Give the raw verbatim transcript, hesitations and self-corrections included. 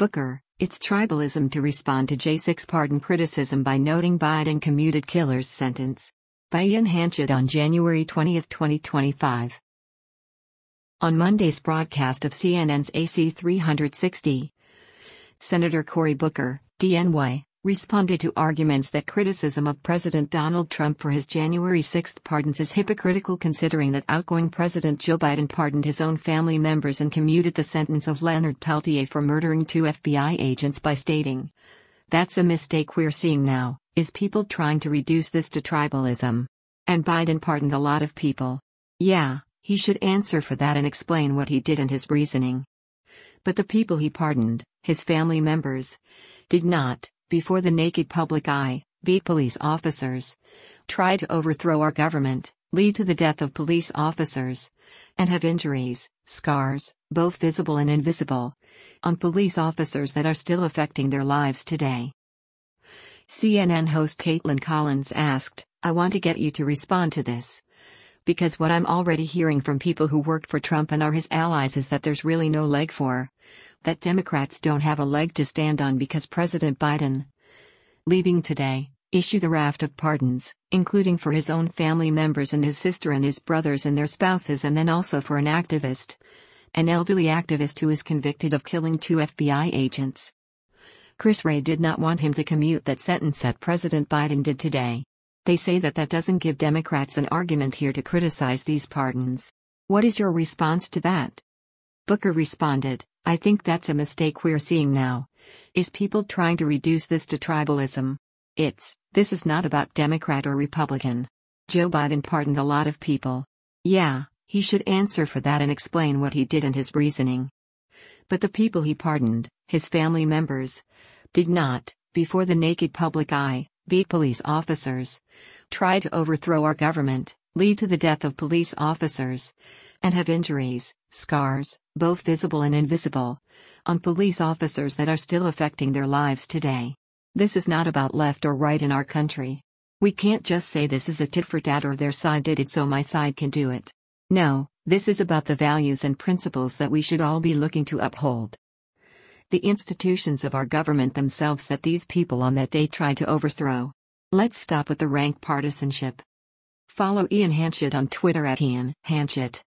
Booker, it's tribalism to respond to J six pardon criticism by noting Biden commuted killer's sentence. By Ian Hanchett on January twentieth, twenty twenty-five. On Monday's broadcast of C N N's A C three sixty, Senator Cory Booker, D N Y, responded to arguments that criticism of President Donald Trump for his January sixth pardons is hypocritical, considering that outgoing President Joe Biden pardoned his own family members and commuted the sentence of Leonard Peltier for murdering two F B I agents by stating, "That's a mistake we're seeing now, is people trying to reduce this to tribalism. And Biden pardoned a lot of people. Yeah, he should answer for that and explain what he did and his reasoning. But the people he pardoned, his family members, did not, before the naked public eye, beat police officers, try to overthrow our government, lead to the death of police officers, and have injuries, scars, both visible and invisible, on police officers that are still affecting their lives today." C N N host Kaitlan Collins asked, "I want to get you to respond to this. Because what I'm already hearing from people who worked for Trump and are his allies is that there's really no leg for, that Democrats don't have a leg to stand on because President Biden, leaving today, issued a raft of pardons, including for his own family members and his sister and his brothers and their spouses, and then also for an activist, an elderly activist who is convicted of killing two F B I agents. Chris Wray did not want him to commute that sentence that President Biden did today. They say that that doesn't give Democrats an argument here to criticize these pardons. What is your response to that?" Booker responded, "I think that's a mistake we're seeing now, is people trying to reduce this to tribalism. It's, this is not about Democrat or Republican. Joe Biden pardoned a lot of people. Yeah, he should answer for that and explain what he did and his reasoning. But the people he pardoned, his family members, did not, before the naked public eye, beat police officers, try to overthrow our government, lead to the death of police officers, and have injuries, scars, both visible and invisible, on police officers that are still affecting their lives today. This is not about left or right in our country. We can't just say this is a tit for tat or their side did it so my side can do it. No, this is about the values and principles that we should all be looking to uphold. The institutions of our government themselves that these people on that day tried to overthrow. Let's stop with the rank partisanship." Follow Ian Hanchett on Twitter at Ian Hanchett.